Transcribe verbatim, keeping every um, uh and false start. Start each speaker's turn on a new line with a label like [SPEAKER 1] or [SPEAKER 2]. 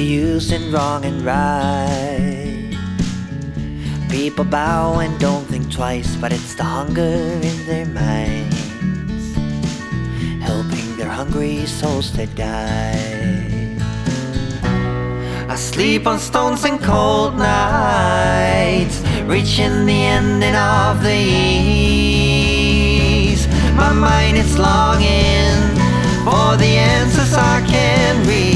[SPEAKER 1] used in wrong and right. People bow and don't think twice, but it's the hunger in their minds, helping their hungry souls to die. I sleep on stones and cold nights, reaching the ending of the ease. My mind is longing for the answers I can't read.